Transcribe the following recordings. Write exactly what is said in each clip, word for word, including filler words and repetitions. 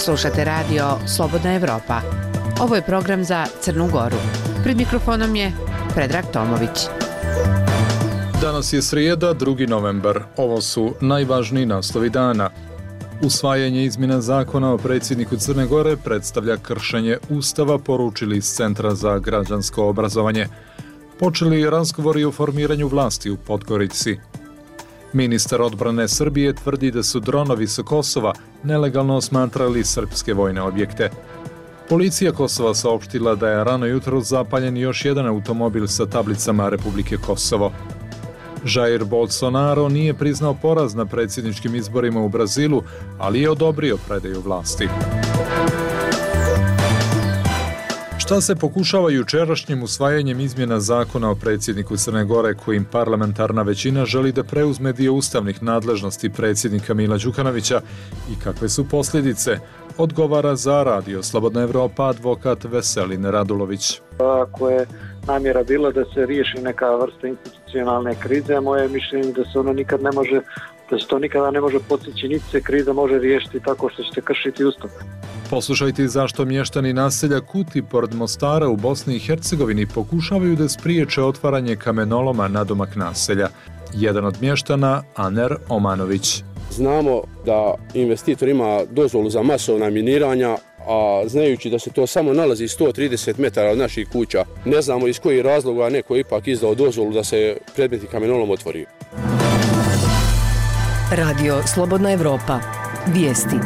Slušate radio Slobodna Evropa. Ovo je program za Crnu Goru. Pred mikrofonom je Predrag Tomović. Danas je srijeda, drugi novembar. Ovo su najvažniji naslovi dana. Usvajanje izmjena zakona o predsjedniku Crne Gore predstavlja kršenje Ustava, poručili iz Centra za građansko obrazovanje. Počeli razgovori o formiranju vlasti u Podgorici. Ministar odbrane Srbije tvrdi da su dronovi sa Kosova nelegalno osmatrali srpske vojne objekte. Policija Kosova saopštila da je rano jutro zapaljen još jedan automobil sa tablicama Republike Kosovo. Jair Bolsonaro nije priznao poraz na predsjedničkim izborima u Brazilu, ali je odobrio predaju vlasti. Šta se pokušava jučerašnjim usvajanjem izmjena zakona o predsjedniku Crne Gore, kojim parlamentarna većina želi da preuzme dio ustavnih nadležnosti predsjednika Mila Đukanovića i kakve su posljedice, odgovara za radio Slobodna Evropa advokat Veselin Radulović. Ako je namjera bila da se riješi neka vrsta institucionalne krize, moje mišljenje da se ono nikad ne može, da se to nikada ne može postići, niti se kriza može riješiti tako što ćete kršiti Ustav. Poslušajte zašto mještani naselja Kuti pored Mostara u Bosni i Hercegovini pokušavaju da spriječe otvaranje kamenoloma nadomak naselja. Jedan od mještana, Aner Omanović. Znamo da investitor ima dozvolu za masovna miniranja, a znajući da se to samo nalazi sto trideset metara od naših kuća, ne znamo iz kojih razloga neko ipak izdao dozvolu da se predmeti kamenolom otvori. Radio Slobodna Evropa. Vijesti.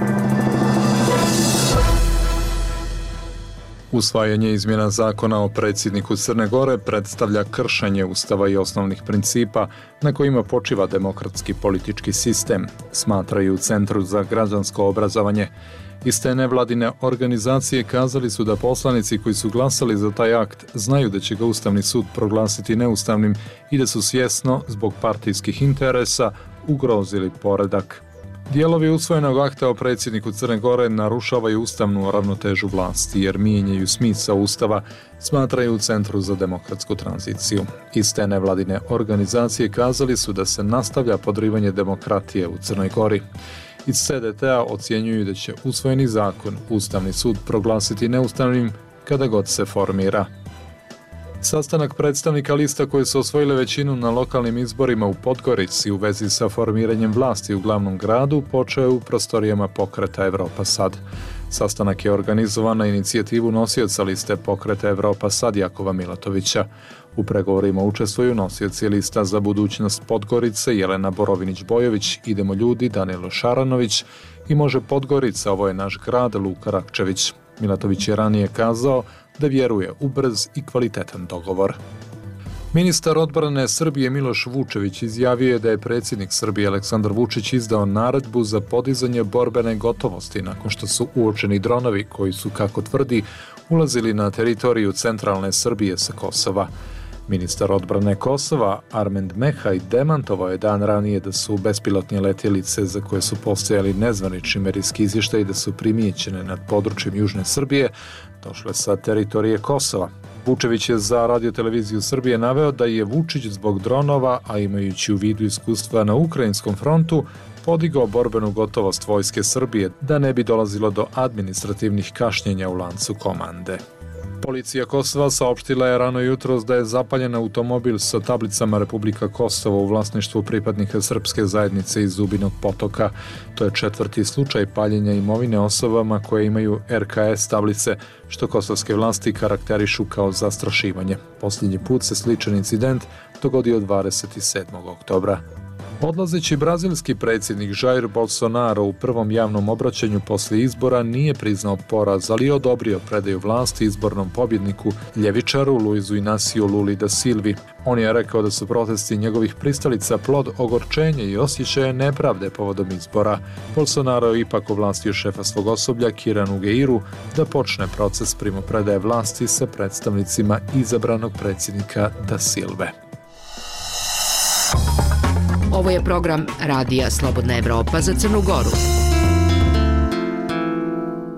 Usvajanje izmjena zakona o predsjedniku Crne Gore predstavlja kršenje Ustava i osnovnih principa na kojima počiva demokratski politički sistem, smatraju u Centru za građansko obrazovanje. Iste nevladine organizacije kazali su da poslanici koji su glasali za taj akt znaju da će ga Ustavni sud proglasiti neustavnim i da su svjesno, zbog partijskih interesa, ugrozili poredak. Dijelovi usvojenog akta o predsjedniku Crne Gore narušavaju ustavnu ravnotežu vlasti jer mijenjaju smisao Ustava, smatraju u Centru za demokratsku tranziciju. Iste nevladine organizacije kazali su da se nastavlja podrivanje demokratije u Crnoj Gori. Iz C D T-a ocjenjuju da će usvojeni zakon Ustavni sud proglasiti neustavnim kada god se formira. Sastanak predstavnika lista koje su osvojile većinu na lokalnim izborima u Podgorici u vezi sa formiranjem vlasti u glavnom gradu počeo je u prostorijama pokreta Evropa Sad. Sastanak je organizovan na inicijativu nosioca liste pokreta Evropa Sad Jakova Milatovića. U pregovorima učestvuju nosioci lista za budućnost Podgorice Jelena Borovinić-Bojović, Idemo ljudi Danilo Šaranović i Može Podgorica, ovo je naš grad Luka Rakčević. Milatović je ranije kazao da vjeruje u brz i kvalitetan dogovor. Ministar odbrane Srbije Miloš Vučević izjavio je da je predsjednik Srbije Aleksandar Vučić izdao naredbu za podizanje borbene gotovosti nakon što su uočeni dronovi koji su, kako tvrdi, ulazili na teritoriju centralne Srbije sa Kosova. Ministar odbrane Kosova Armend Mehaj demantovao je dan ranije da su bespilotne letjelice za koje su postojali nezvanični medijski izvještaji da su primijećene nad područjem Južne Srbije došle sa teritorije Kosova. Vučević je za radioteleviziju Srbije naveo da je Vučić zbog dronova, a imajući u vidu iskustva na ukrajinskom frontu, podigao borbenu gotovost vojske Srbije da ne bi dolazilo do administrativnih kašnjenja u lancu komande. Policija Kosova saopštila je rano jutros da je zapaljen automobil sa tablicama Republika Kosovo u vlasništvu pripadnika srpske zajednice iz Zubinog Potoka. To je četvrti slučaj paljenja imovine osobama koje imaju R K S tablice, što kosovske vlasti karakterišu kao zastrašivanje. Posljednji put se sličan incident dogodio dvadeset sedmog oktobra. Odlazeći brazilski predsjednik Jair Bolsonaro u prvom javnom obraćanju poslije izbora nije priznao poraz, ali je odobrio predaju vlasti izbornom pobjedniku ljevičaru Luizu Inacio Luli da Silvi. On je rekao da su protesti njegovih pristalica plod ogorčenja i osjećaja nepravde povodom izbora. Bolsonaro je ipak ovlastio šefa svog osoblja Kira Nugeiru da počne proces primopredaje vlasti sa predstavnicima izabranog predsjednika da Silve. Ovo je program Radija Slobodna Evropa za Crnu Goru.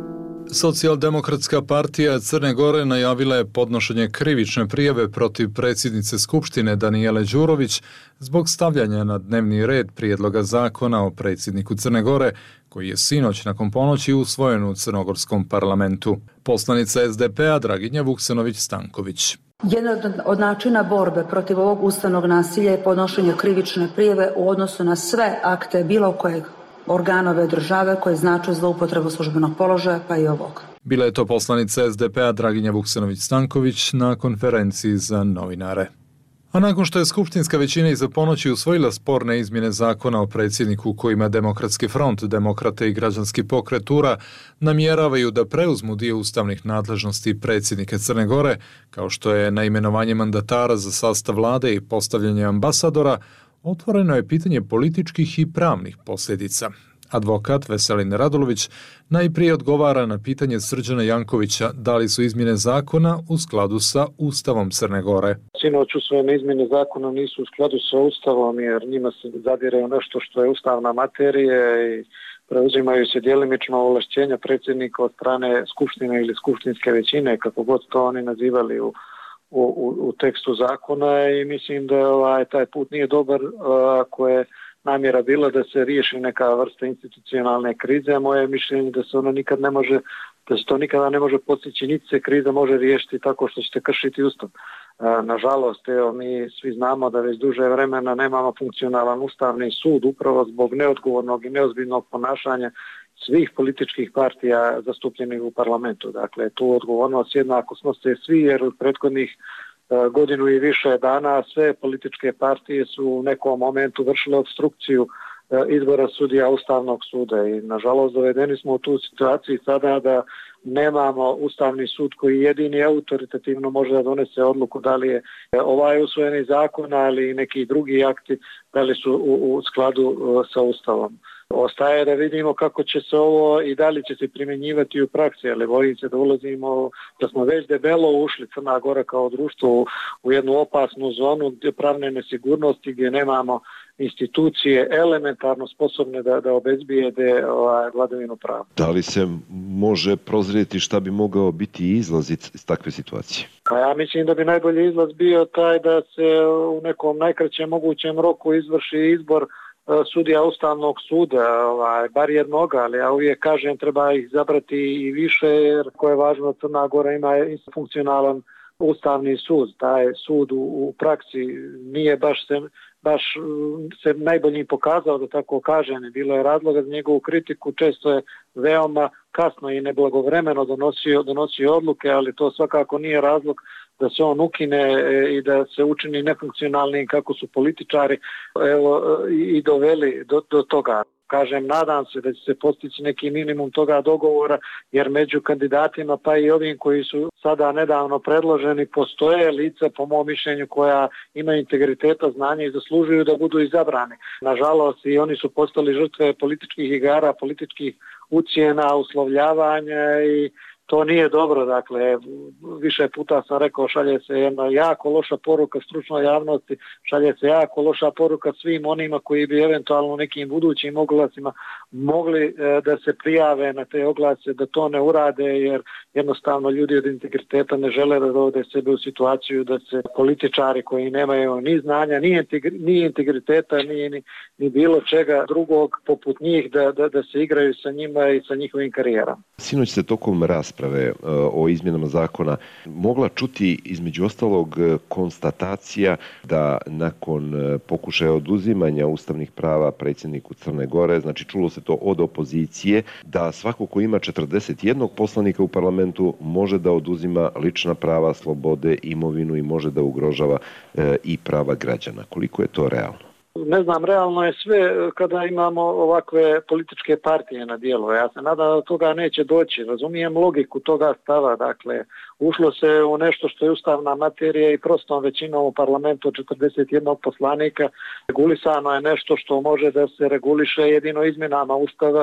Socijaldemokratska partija Crne Gore najavila je podnošenje krivične prijave protiv predsjednice Skupštine Danijele Đurović zbog stavljanja na dnevni red prijedloga zakona o predsjedniku Crne Gore, koji je sinoć nakon ponoći usvojen u crnogorskom parlamentu. Poslanica S D P-a Draginja Vuksanović-Stanković. Jedan od načina borbe protiv ovog ustavnog nasilja je podnošenje krivične prijave u odnosu na sve akte bilo kojeg organove države koje znače zloupotrebu službenog položaja, pa i ovog. Bila je to poslanica S D P-a Draginja Vuksanović-Stanković na konferenciji za novinare. A nakon što je skupštinska većina iza ponoći usvojila sporne izmjene zakona o predsjedniku kojima Demokratski front, Demokrate i Građanski pokret U R A namjeravaju da preuzmu dio ustavnih nadležnosti predsjednika Crne Gore, kao što je naimenovanje mandatara za sastav vlade i postavljanje ambasadora, otvoreno je pitanje političkih i pravnih posljedica. Advokat Veselin Radulović najprije odgovara na pitanje Srđana Jankovića da li su izmjene zakona u skladu sa Ustavom Crne Gore. Sinoć usvojene izmjene zakona nisu u skladu sa Ustavom jer njima se zadire u nešto što je ustavna materija i preuzimaju se djelimično ovlašćenja predsjednika od strane skupštine ili skupštinske većine, kako god to oni nazivali u U, u, u tekstu zakona i mislim da ovaj, taj put nije dobar ako je namjera bila da se riješi neka vrsta institucionalne krize, a moje mišljenje da se ono nikad ne može, da se to nikada ne može postići, niti se kriza može riješiti tako što ćete kršiti Ustav. Nažalost, evo, mi svi znamo da već duže vremena nemamo funkcionalan ustavni sud upravo zbog neodgovornog i neozbiljnog ponašanja svih političkih partija zastupljenih u parlamentu. Dakle, tu odgovornost jednako snose svi jer u prethodnih uh, godinu i više dana sve političke partije su u nekom momentu vršile obstrukciju uh, izbora sudija Ustavnog suda i nažalost dovedeni smo u tu situaciju sada da nemamo Ustavni sud koji jedini autoritativno može da donese odluku da li je ovaj usvojeni zakon ali neki drugi akti da li su u, u skladu uh, sa Ustavom. Ostaje da vidimo kako će se ovo i da li će se primjenjivati u praksi, ali bojim se da ulazimo, da smo već debelo ušli Crna Gora kao društvo u jednu opasnu zonu pravne nesigurnosti gdje nemamo institucije elementarno sposobne da, da obezbijede ovaj, vladavinu prava. Da li se može prozrijeti šta bi mogao biti izlaz iz takve situacije? Pa ja mislim da bi najbolji izlaz bio taj da se u nekom najkraćem mogućem roku izvrši izbor sudija Ustavnog suda, ovaj, bar jednoga, ali ja uvijek kažem treba ih zabrati i više jer ko je važno Crna Gora ima funkcionalan Ustavni sud. Taj sud u, u praksi nije baš se, baš se najboljim pokazao, da tako kažem, bilo je razloga za njegovu kritiku, često je veoma kasno i neblagovremeno donosio, donosio odluke, ali to svakako nije razlog da se on ukine i da se učini nefunkcionalnim kako su političari evo, i doveli do, do toga. Kažem, nadam se da će se postići neki minimum toga dogovora, jer među kandidatima, pa i ovim koji su sada nedavno predloženi, postoje lica, po mom mišljenju, koja imaju integriteta, znanja i zaslužuju da budu izabrani. Nažalost, i oni su postali žrtve političkih igara, političkih ucjena, uslovljavanja i to nije dobro, dakle, više puta sam rekao, šalje se jedna jako loša poruka stručnoj javnosti, šalje se jako loša poruka svim onima koji bi eventualno nekim budućim oglasima mogli e, da se prijave na te oglase, da to ne urade, jer jednostavno ljudi od integriteta ne žele da dovode sebe u situaciju da se političari koji nemaju ni znanja, ni, integri, ni integriteta, ni, ni, ni bilo čega drugog poput njih, da, da, da se igraju sa njima i sa njihovim karijerama. Sinoć se tokom rasprave o izmjenama zakona mogla čuti između ostalog konstatacija da nakon pokušaja oduzimanja ustavnih prava predsjedniku Crne Gore, znači čulo se to od opozicije, da svako ko ima četrdeset jednog poslanika u parlamentu može da oduzima lična prava, slobode, imovinu i može da ugrožava e, i prava građana. Koliko je to realno? Ne znam, realno je sve kada imamo ovakve političke partije na dijelu. Ja se nadam da toga neće doći. Razumijem logiku toga stava. Dakle, ušlo se u nešto što je ustavna materija i prostom većinom u parlamentu od četrdeset jednog poslanika. Regulisano je nešto što može da se reguliše jedino izmjenama ustava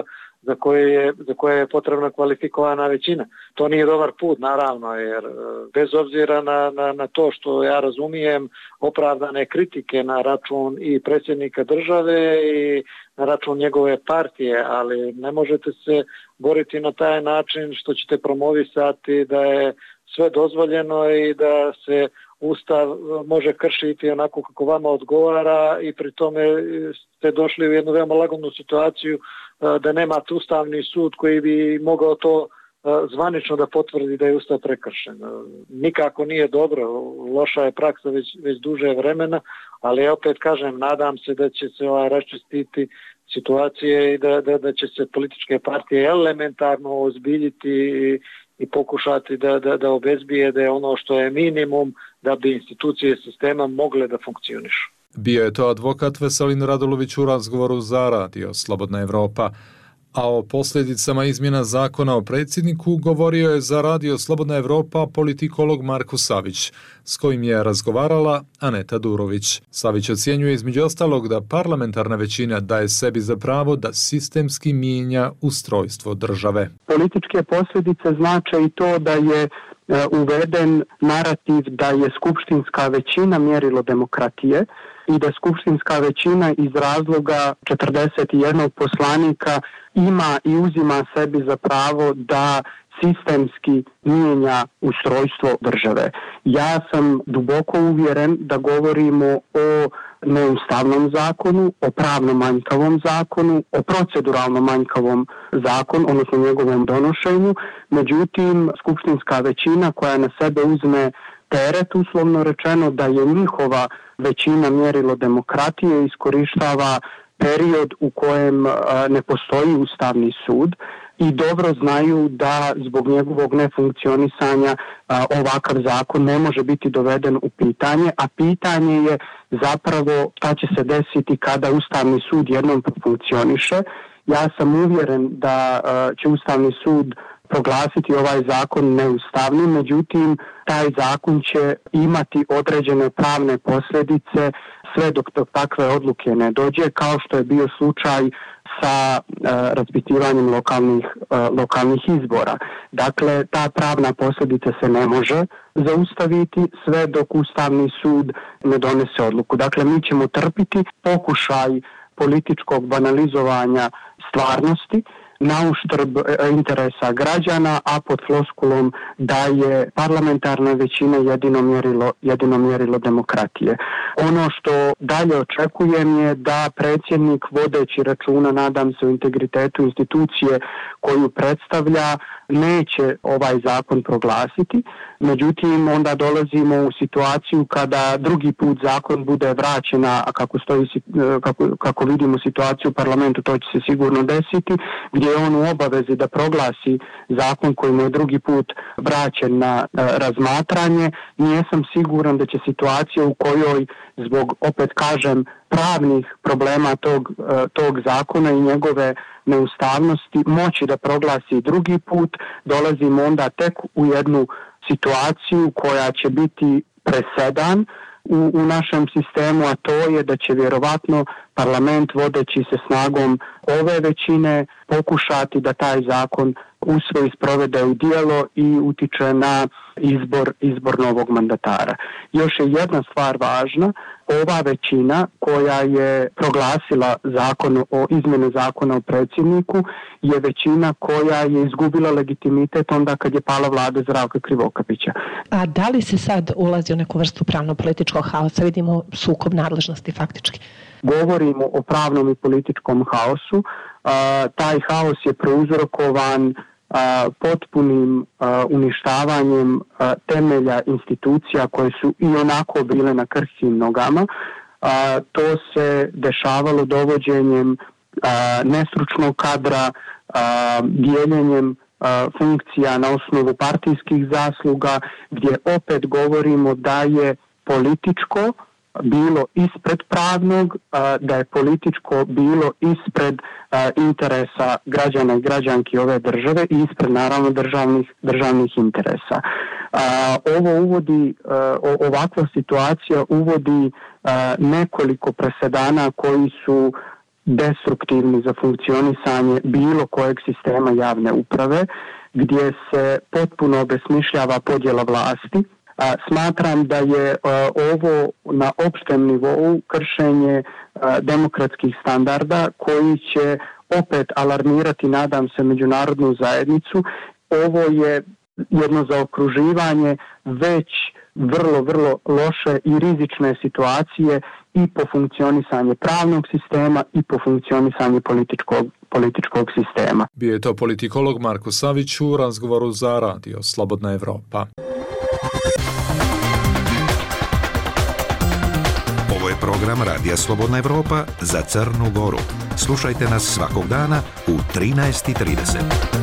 za koje je, za koje je potrebna kvalifikovana većina. To nije dobar put, naravno, jer bez obzira na, na, na to što ja razumijem opravdane kritike na račun i predsjednika države i na račun njegove partije, ali ne možete se boriti na taj način što ćete promovisati da je sve dozvoljeno i da se Ustav može kršiti onako kako vama odgovara i pri tome ste došli u jednu veoma lagodnu situaciju da nemate Ustavni sud koji bi mogao to zvanično da potvrdi da je Ustav prekršen. Nikako nije dobro, loša je praksa već, već duže vremena, ali ja opet kažem, nadam se da će se ovaj raščistiti situacije i da, da, da će se političke partije elementarno ozbiljiti i, i pokušati da, da, da obezbije da je ono što je minimum da bi institucije sistema mogle da funkcionišu. Bio je to advokat Veselin Radulović u razgovoru za Radio Slobodna Evropa. A o posljedicama izmjena zakona o predsjedniku govorio je za Radio Slobodna Evropa politikolog Marko Savić, s kojim je razgovarala Aneta Durović. Savić ocjenjuje između ostalog da parlamentarna većina daje sebi za pravo da sistemski mijenja ustrojstvo države. Političke posljedice znače i to da je uveden narativ da je skupštinska većina mjerilo demokratije i da skupštinska većina iz razloga četrdeset jedan poslanika ima i uzima sebi za pravo da sistemski mijenja ustrojstvo države. Ja sam duboko uvjeren da govorimo o neustavnom zakonu, o pravno manjkavom zakonu, o proceduralno manjkavom zakonu, odnosno njegovom donošenju. Međutim, skupštinska većina koja na sebe uzme teret, uslovno rečeno, da je njihova većina mjerilo demokratije, iskorištava period u kojem ne postoji Ustavni sud i dobro znaju da zbog njegovog nefunkcionisanja ovakav zakon ne može biti doveden u pitanje, a pitanje je zapravo šta će se desiti kada Ustavni sud jednom funkcioniše. Ja sam uvjeren da će Ustavni sud proglasiti ovaj zakon neustavnim, međutim taj zakon će imati određene pravne posljedice sve dok do takve odluke ne dođe, kao što je bio slučaj sa uh, raspitivanjem lokalnih, uh, lokalnih izbora. Dakle, ta pravna posljedica se ne može zaustaviti sve dok Ustavni sud ne donese odluku. Dakle, mi ćemo trpiti pokušaj političkog banalizovanja stvarnosti na uštrb interesa građana, a pod floskulom da je parlamentarna većina jedino mjerilo, jedino mjerilo demokratije. Ono što dalje očekujem je da predsjednik, vodeći računa, nadam se, o integritetu institucije koju predstavlja, neće ovaj zakon proglasiti. Međutim, onda dolazimo u situaciju kada drugi put zakon bude vraćen, a kako, stoji, kako, kako vidimo situaciju u parlamentu, to će se sigurno desiti, gdje je on u obavezi da proglasi zakon koji mu je drugi put vraćen na razmatranje. Nijesam siguran da će situacija u kojoj, zbog, opet kažem, pravnih problema tog, tog zakona i njegove neustavnosti moći da proglasi drugi put, dolazimo onda tek u jednu situaciju koja će biti presedan u, u našem sistemu, a to je da će vjerovatno parlament, vodeći se snagom ove većine, pokušati da taj zakon usvoji, sprovede u djelo i utiče na izbor, izbor novog mandatara. Još je jedna stvar važna. Ova većina koja je proglasila zakon o izmjene zakona o predsjedniku je većina koja je izgubila legitimitet onda kad je pala vlada Zdravka Krivokapića. A da li se sad ulazi u neku vrstu pravno-političkog haosa? Vidimo sukob nadležnosti faktički. Govorimo o pravnom i političkom haosu. A, taj haos je prouzrokovan a, potpunim a, uništavanjem a, temelja institucija koje su i onako bile na krhkim nogama. A, to se dešavalo dovođenjem a, nestručnog kadra, a, dijeljenjem a, funkcija na osnovu partijskih zasluga, gdje opet govorimo da je političko bilo ispred pravnog, da je političko bilo ispred interesa građana i građanki ove države i ispred naravno državnih, državnih interesa. Ovo uvodi, ovakva situacija uvodi nekoliko presedana koji su destruktivni za funkcionisanje bilo kojeg sistema javne uprave, gdje se potpuno obesmišljava podjela vlasti. A, smatram da je a, ovo na opštem nivou kršenje a, demokratskih standarda koji će opet alarmirati, nadam se, međunarodnu zajednicu. Ovo je jedno zaokruživanje već vrlo, vrlo loše i rizične situacije i po funkcionisanje pravnog sistema i po funkcionisanje političkog, političkog sistema. Bio je to politikolog Marko Savić u razgovoru za radio Slobodna Evropa. Ovo je program Radija Slobodna Evropa za Crnu Goru. Slušajte nas svakog dana u trinaest i trideset.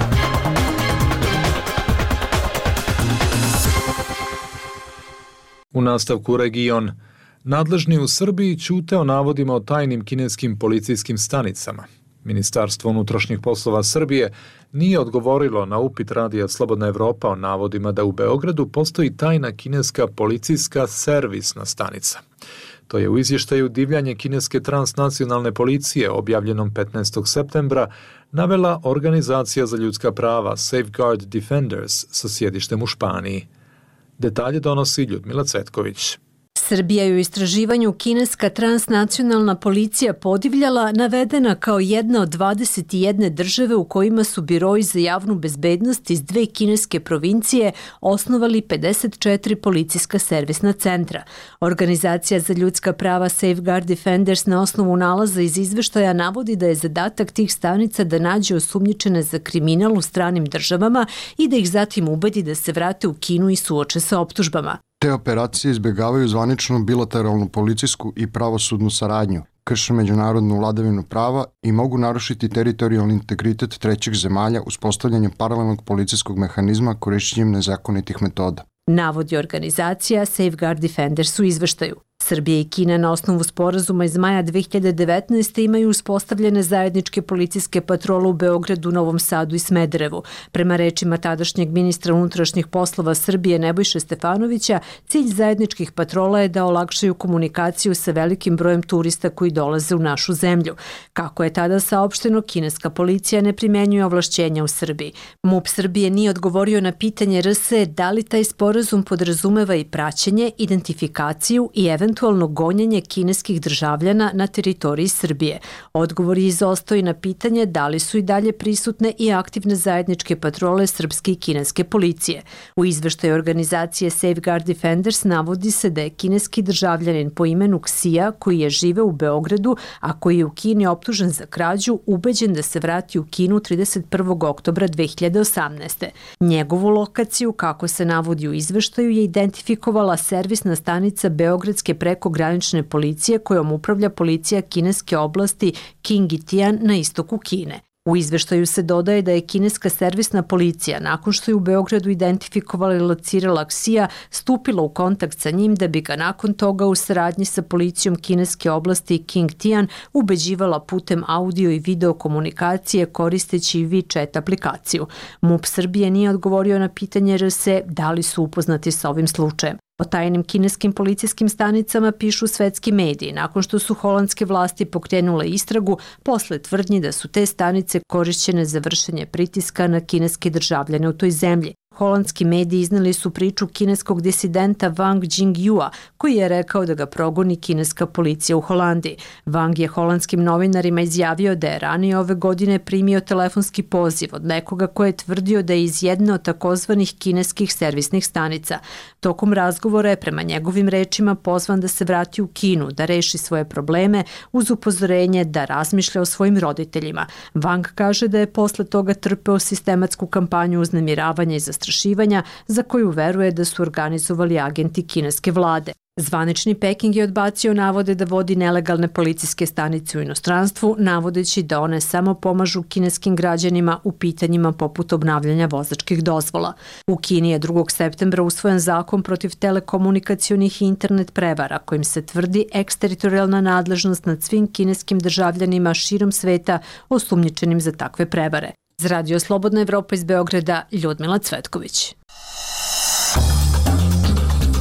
U nastavku region. Nadležni u Srbiji ćute o navodima o tajnim kineskim policijskim stanicama. Ministarstvo unutrašnjih poslova Srbije nije odgovorilo na upit Radija Slobodna Evropa o navodima da u Beogradu postoji tajna kineska policijska servisna stanica. To je u izvještaju Divljanje kineske transnacionalne policije objavljenom petnaestog septembra navela Organizacija za ljudska prava Safeguard Defenders sa sjedištem u Španiji. Detalje donosi Ljudmila Cvetković. Srbija je u istraživanju kineska transnacionalna policija podivljala navedena kao jedna od dvadeset jedne države u kojima su biroji za javnu bezbednost iz dve kineske provincije osnovali pedeset četiri policijska servisna centra. Organizacija za ljudska prava Safeguard Defenders na osnovu nalaza iz izveštaja navodi da je zadatak tih stanica da nađe osumnjičene za kriminal u stranim državama i da ih zatim ubedi da se vrate u Kinu i suoče sa optužbama. Te operacije izbjegavaju zvaničnu bilateralnu policijsku i pravosudnu saradnju, krše međunarodnu vladavinu prava i mogu narušiti teritorijalni integritet trećih zemalja uspostavljanjem paralelnog policijskog mehanizma korišćenjem nezakonitih metoda. Navodi organizacija Safeguard Defenders u izveštaju. Srbija i Kina na osnovu sporazuma iz maja dve hiljade devetnaeste. imaju uspostavljene zajedničke policijske patrole u Beogradu, Novom Sadu i Smederevu. Prema rečima tadašnjeg ministra unutrašnjih poslova Srbije Nebojše Stefanovića, cilj zajedničkih patrola je da olakšaju komunikaciju sa velikim brojem turista koji dolaze u našu zemlju. Kako je tada saopšteno, kineska policija ne primenjuje ovlašćenja u Srbiji. MUP Srbije nije odgovorio na pitanje R S da li taj sporazum podrazumeva i praćenje, identifikaciju i eventualno gonjenje kineskih državljana na teritoriji Srbije. Odgovor je izostao i na pitanje da li su i dalje prisutne i aktivne zajedničke patrole srpske i kineske policije. U izveštaju organizacije Safeguard Defenders navodi se da je kineski državljanin po imenu Ksija, koji je žive u Beogradu, a koji je u Kini optužen za krađu, ubeđen da se vrati u Kinu trideset prvog oktobra dve hiljade osamnaeste. Njegovu lokaciju, kako se navodi u izveštaju, je identifikovala servisna stanica Beogradske prekogranične policije kojom upravlja policija kineske oblasti Qingtian na istoku Kine. U izveštaju se dodaje da je kineska servisna policija, nakon što je u Beogradu identifikovala i locirala Ksija, stupila u kontakt sa njim da bi ga nakon toga u saradnji sa policijom kineske oblasti Qingtian ubeđivala putem audio i video komunikacije koristeći WeChat aplikaciju. MUP Srbije nije odgovorio na pitanje R S da li su upoznati sa ovim slučajem. O tajnim kineskim policijskim stanicama pišu svetski mediji nakon što su holandske vlasti pokrenule istragu posle tvrdnji da su te stanice korišćene za vršenje pritiska na kineske državljane u toj zemlji. Holandski mediji izneli su priču kineskog disidenta Wang Jingyua, koji je rekao da ga progoni kineska policija u Holandiji. Wang je holandskim novinarima izjavio da je ranije ove godine primio telefonski poziv od nekoga ko je tvrdio da je iz jedne od takozvanih kineskih servisnih stanica. Tokom razgovora je prema njegovim rečima pozvan da se vrati u Kinu, da reši svoje probleme uz upozorenje da razmišlja o svojim roditeljima. Wang kaže da je posle toga trpeo sistematsku kampanju uznemiravanja i zastrašivanja za koju veruje da su organizovali agenti kineske vlade. Zvanični Peking je odbacio navode da vodi nelegalne policijske stanice u inostranstvu, navodeći da one samo pomažu kineskim građanima u pitanjima poput obnavljanja vozačkih dozvola. U Kini je drugog septembra usvojen zakon protiv telekomunikacionih i internet prevara, kojim se tvrdi eksteritorijalna nadležnost nad svim kineskim državljanima širom sveta osumnjičenim za takve prevare. Za Radio Slobodna Evropa iz Beograda, Ljudmila Cvetković.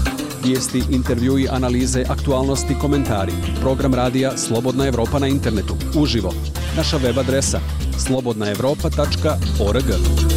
Vijesti, intervjui, analize, aktualnosti, komentari. Program radija Slobodna Evropa na internetu. Uživo. Naša web adresa slobodna evropa tačka org.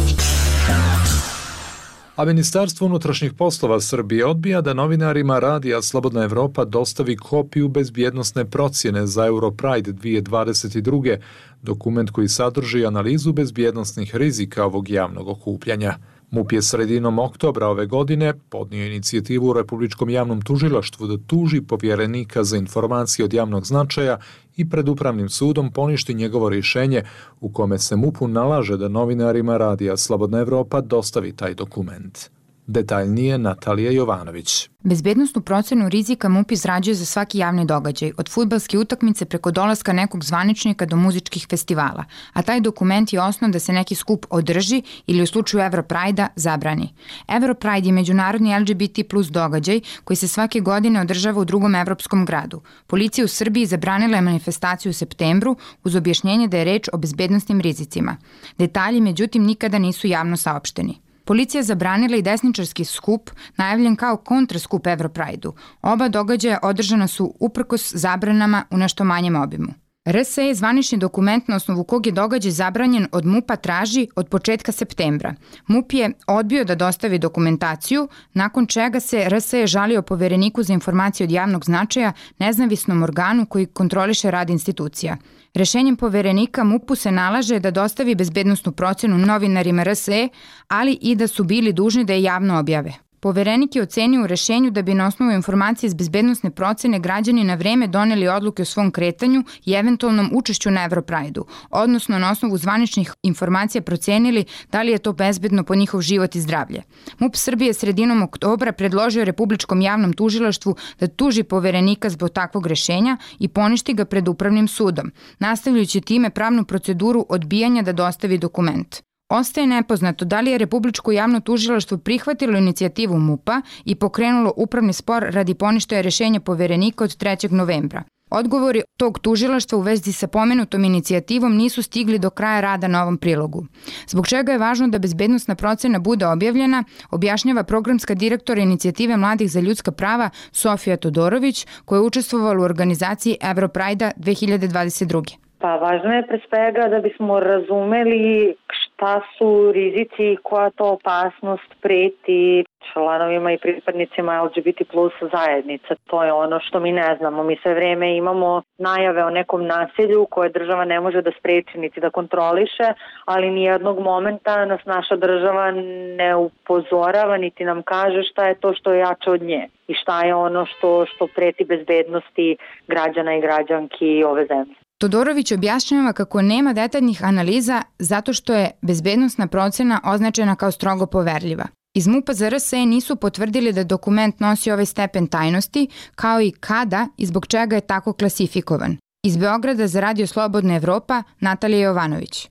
A Ministarstvo unutrašnjih poslova Srbije odbija da novinarima radija Slobodna Evropa dostavi kopiju bezbjednosne procjene za Europride dvije tisuće dvadeset druge. Dokument koji sadrži analizu bezbjednosnih rizika ovog javnog okupljanja. MUP je sredinom oktobra ove godine podnio inicijativu u Republičkom javnom tužilaštvu da tuži povjerenika za informacije od javnog značaja i pred Upravnim sudom poništi njegovo rješenje u kome se MUP-u nalaže da novinarima radija Slobodna Evropa dostavi taj dokument. Detaljnije Natalija Jovanović. Bezbednosnu procenu rizika MUP izrađuje za svaki javni događaj, od fudbalske utakmice preko dolaska nekog zvaničnika do muzičkih festivala, a taj dokument je osnov da se neki skup održi ili u slučaju Europride-a zabrani. Europride je međunarodni L G B T plus događaj koji se svake godine održava u drugom evropskom gradu. Policija u Srbiji zabranila je manifestaciju u septembru uz objašnjenje da je reč o bezbednosnim rizicima. Detalji, međutim, nikada nisu javno saopšteni. Policija zabranila i desničarski skup, najavljen kao kontraskup Europride-u. Oba događaja održana su uprkos zabranama u nešto manjem obimu. R S E je zvanični dokument na osnovu kog je događaj zabranjen od MUP-a traži od početka septembra. MUP je odbio da dostavi dokumentaciju, nakon čega se R S E žalio povereniku za informacije od javnog značaja, nezavisnom organu koji kontroliše rad institucija. Rešenjem poverenika MUP-u se nalaže da dostavi bezbednosnu procenu novinarima R S E, ali i da su bili dužni da je javno objave. Poverenik je ocenio u rešenju da bi na osnovu informacije iz bezbednosne procene građani na vreme doneli odluke o svom kretanju i eventualnom učešću na Europride-u, odnosno na osnovu zvaničnih informacija procenili da li je to bezbedno po njihov život i zdravlje. MUP Srbije sredinom oktobra predložio Republičkom javnom tužilaštvu da tuži poverenika zbog takvog rešenja i poništi ga pred Upravnim sudom, nastavljajući time pravnu proceduru odbijanja da dostavi dokument. Ostaje nepoznato da li je Republičko javno tužilaštvo prihvatilo inicijativu MUP-a i pokrenulo upravni spor radi poništaja rešenja poverenika od trećeg novembra. Odgovori tog tužilaštva u vezi sa pomenutom inicijativom nisu stigli do kraja rada na ovom prilogu. Zbog čega je važno da bezbednosna procena bude objavljena, objašnjava programska direktora inicijative Mladih za ljudska prava Sofija Todorović, koja je učestvovala u organizaciji Europride-a dve hiljade dvadeset druge. Pa važno je pre svega da bismo razumeli šta su rizici i koja to opasnost preti članovima i pripadnicima L G B T plus zajednica. To je ono što mi ne znamo. Mi sve vreme imamo najave o nekom nasilju koje država ne može da spreči niti da kontroliše, ali nijednog momenta nas naša država ne upozorava niti nam kaže šta je to što je jače od nje i šta je ono što, što preti bezbednosti građana i građanki ove zemlje. Todorović objašnjava kako nema detaljnih analiza zato što je bezbednosna procena označena kao strogo poverljiva. Iz MUP-a za R S E nisu potvrdili da dokument nosi ovaj stepen tajnosti, kao i kada i zbog čega je tako klasifikovan. Iz Beograda za Radio Slobodna Evropa, Natalija Jovanović.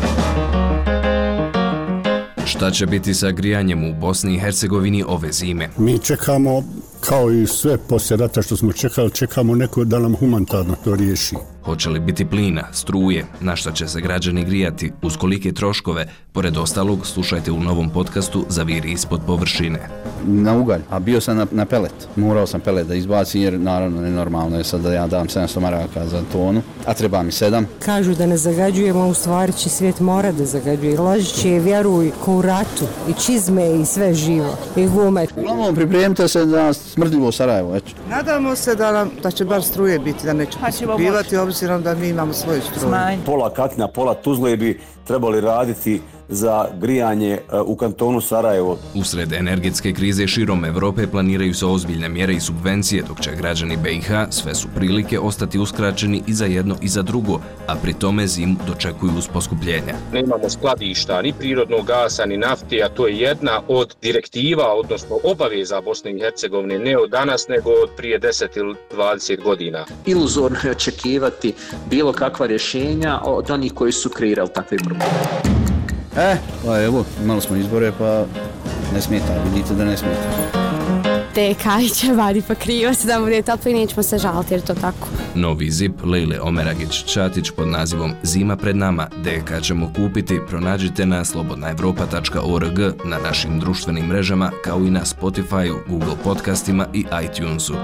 Šta će biti sa grijanjem u Bosni i Hercegovini ove zime? Mi čekamo, kao i sve poslije rata što smo čekali, čekamo neko da nam humanitarno to riješi. Hoće li biti plina, struje, na šta će se građani grijati, uz kolike troškove? Pored ostalog, slušajte u novom podcastu Zaviri ispod površine. Na ugalj, a bio sam na, na pelet. Morao sam pelet da izbacim jer naravno nenormalno je sad da ja dam sedamsto maraka za tonu, a treba mi sedam. Kažu da ne zagađujemo, a u stvari će svijet mora da zagađuje. Ložit će, vjeruj, ko u ratu, i čizme i sve živo, i gume. Uglavnom, pripremite se za smrdljivo Sarajevo, eto. Nadamo se da, nam, da će bar struje biti, da neće poskupivati, obzirom da mi imamo svoju struju. Pola Katina, pola Tuzle bi trebali raditi za grijanje u kantonu Sarajevo. Usred energetske krize širom Evrope planiraju se ozbiljne mjere i subvencije, dok će građani B i H sve su prilike ostati uskraćeni i za jedno i za drugo, a pri tome zimu dočekuju uz poskupljenja. Nemamo skladišta ni prirodnog gasa ni nafte, a to je jedna od direktiva, odnosno obaveza Bosne i Hercegovine, ne od danas nego od prije deset ili dvadeset godina. Iluzorno je očekivati bilo kakva rješenja od onih koji su kreirali takve probleme. E, pa evo, imali smo izbore, pa ne smeta, vidite da ne smeta. te kajiće, vadi pokriva se da bude toplo i nećemo se žaliti jer to tako. Novi zip Lejle Omeragić-Čatić pod nazivom Zima pred nama, D K ćemo kupiti, pronađite na slobodna evropa tačka org, na našim društvenim mrežama, kao i na Spotify-u, Google podcastima i iTunesu.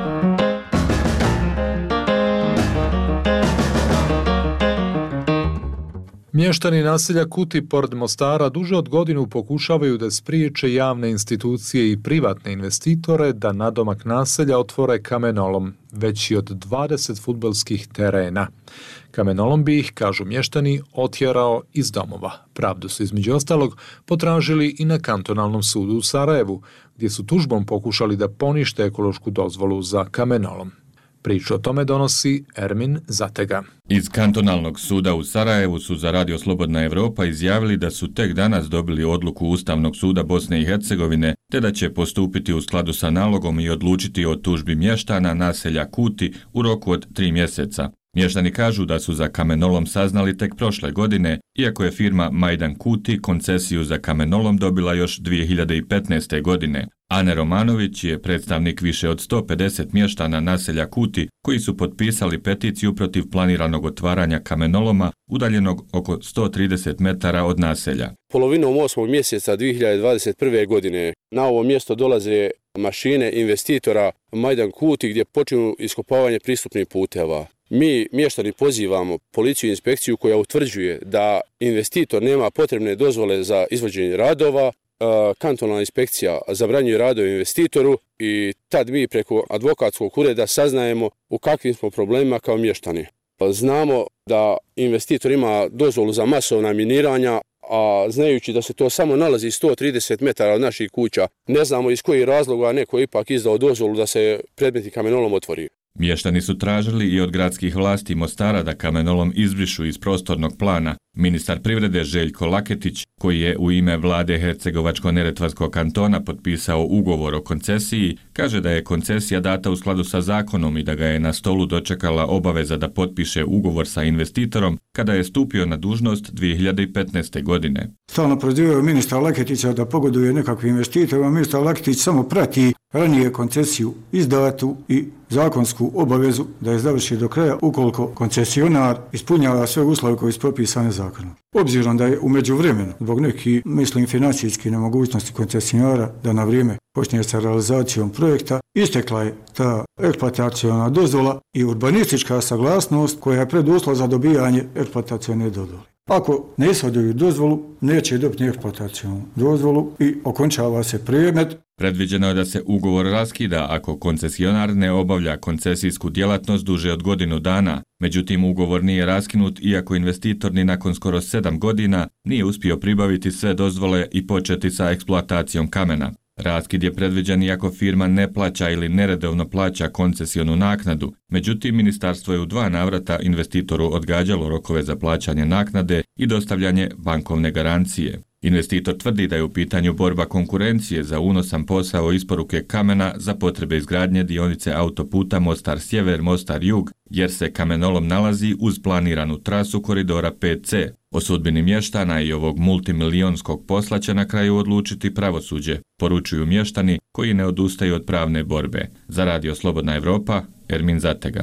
Mještani naselja Kuti pored Mostara duže od godinu pokušavaju da spriječe javne institucije i privatne investitore da nadomak naselja otvore kamenolom, veći od dvadeset fudbalskih terena. Kamenolom bi ih, kažu mještani, otjerao iz domova. Pravdu su između ostalog potražili i na kantonalnom sudu u Sarajevu, gdje su tužbom pokušali da ponište ekološku dozvolu za kamenolom. Priču o tome donosi Ermin Zatega. Iz kantonalnog suda u Sarajevu su za Radio Slobodna Evropa izjavili da su tek danas dobili odluku Ustavnog suda Bosne i Hercegovine, te da će postupiti u skladu sa nalogom i odlučiti o tužbi mještana naselja Kuti u roku od tri mjeseca. Mještani kažu da su za kamenolom saznali tek prošle godine, iako je firma Majdan Kuti koncesiju za kamenolom dobila još dvije hiljade petnaeste. godine. Ane Romanović je predstavnik više od sto pedeset mještana naselja Kuti koji su potpisali peticiju protiv planiranog otvaranja kamenoloma udaljenog oko sto trideset metara od naselja. Polovinom osmog mjeseca dvije hiljade dvadeset prve. godine na ovo mjesto dolaze mašine investitora Majdan Kuti gdje počinju iskopavanje pristupnih puteva. Mi, mještani, pozivamo policiju i inspekciju koja utvrđuje da investitor nema potrebne dozvole za izvođenje radova, kantonalna inspekcija zabranjuje radove investitoru i tad mi preko advokatskog ureda saznajemo u kakvim smo problemima kao mještani. Znamo da investitor ima dozvolu za masovna miniranja, a znajući da se to samo nalazi sto trideset metara od naših kuća, ne znamo iz kojih razloga neko je ipak izdao dozvolu da se predmeti kamenolom otvori. Mještani su tražili i od gradskih vlasti Mostara da kamenolom izbrišu iz prostornog plana. Ministar privrede Željko Laketić, koji je u ime vlade Hercegovačko-neretvanskog kantona potpisao ugovor o koncesiji, kaže da je koncesija data u skladu sa zakonom i da ga je na stolu dočekala obaveza da potpiše ugovor sa investitorom kada je stupio na dužnost dvije hiljade petnaeste. godine. Stalno prozivaju ministra Laketića da pogoduje nekakvim investitorima. Ministar Laketić samo prati ranije koncesiju izdatu i zakonsku obavezu da je završi do kraja ukoliko koncesionar ispunjava sve uslove koji su propisane zakonom. Obzirom da je u međuvremenu, zbog nekih, mislim, financijskih nemogućnosti koncesionara da na vrijeme počne sa realizacijom projekta, istekla je ta eksploataciona dozvola i urbanistička saglasnost koja je preduslov za dobijanje eksploatacione dozvole. Ako ne ishoduju dozvolu, neće dobiti eksploatacionu dozvolu i okončava se predmet. Predviđeno je da se ugovor raskida ako koncesionar ne obavlja koncesijsku djelatnost duže od godinu dana. Međutim, ugovor nije raskinut iako investitor ni nakon skoro sedam godina nije uspio pribaviti sve dozvole i početi sa eksploatacijom kamena. Raskid je predviđen iako firma ne plaća ili neredovno plaća koncesionu naknadu. Međutim, ministarstvo je u dva navrata investitoru odgađalo rokove za plaćanje naknade i dostavljanje bankovne garancije. Investitor tvrdi da je u pitanju borba konkurencije za unosan posao isporuke kamena za potrebe izgradnje dionice autoputa Mostar-Sjever, Mostar-Jug, jer se kamenolom nalazi uz planiranu trasu koridora pet ce. O sudbini mještana i ovog multimilijonskog posla će na kraju odlučiti pravosuđe, poručuju mještani koji ne odustaju od pravne borbe. Za Radio Slobodna Evropa, Ermin Zatega.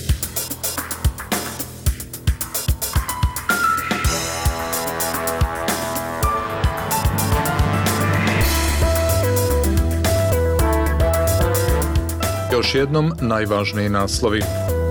Još jednom najvažniji naslovi.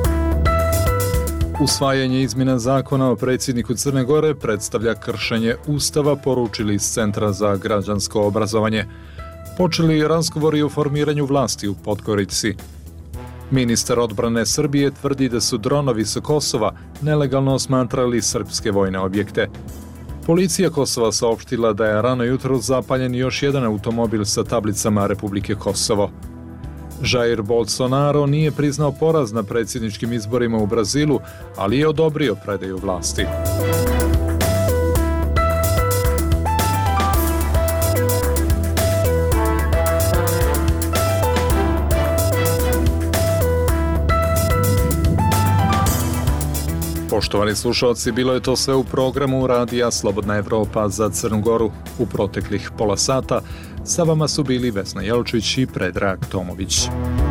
Usvajanje izmjena zakona o predsjedniku Crne Gore predstavlja kršenje Ustava, poručili iz Centra za građansko obrazovanje. Počeli razgovori o formiranju vlasti u Podgorici. Ministar odbrane Srbije tvrdi da su dronovi sa Kosova nelegalno osmatrali srpske vojne objekte. Policija Kosova saopštila da je rano jutro zapaljen još jedan automobil sa tablicama Republike Kosovo. Jair Bolsonaro nije priznao poraz na predsjedničkim izborima u Brazilu, ali je odobrio predaju vlasti. Poštovani slušalci, bilo je to sve u programu Radija Slobodna Evropa za Crnu Goru. U proteklih pola sata Sa vama su bili Vesna Jelčić i Predrag Tomović.